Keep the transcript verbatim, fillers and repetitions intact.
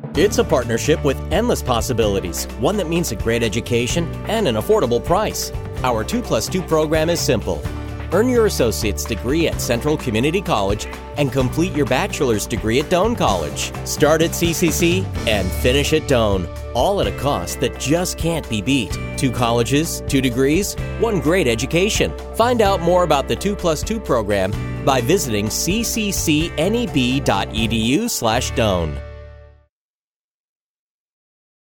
It's a partnership with endless possibilities, one that means a great education and an affordable price. Our two plus two program is simple. Earn your associate's degree at Central Community College and complete your bachelor's degree at Doane College. Start at C C C and finish at Doane, all at a cost that just can't be beat. Two colleges, two degrees, one great education. Find out more about the two plus two program by visiting c c c n e b dot e d u slash Doane.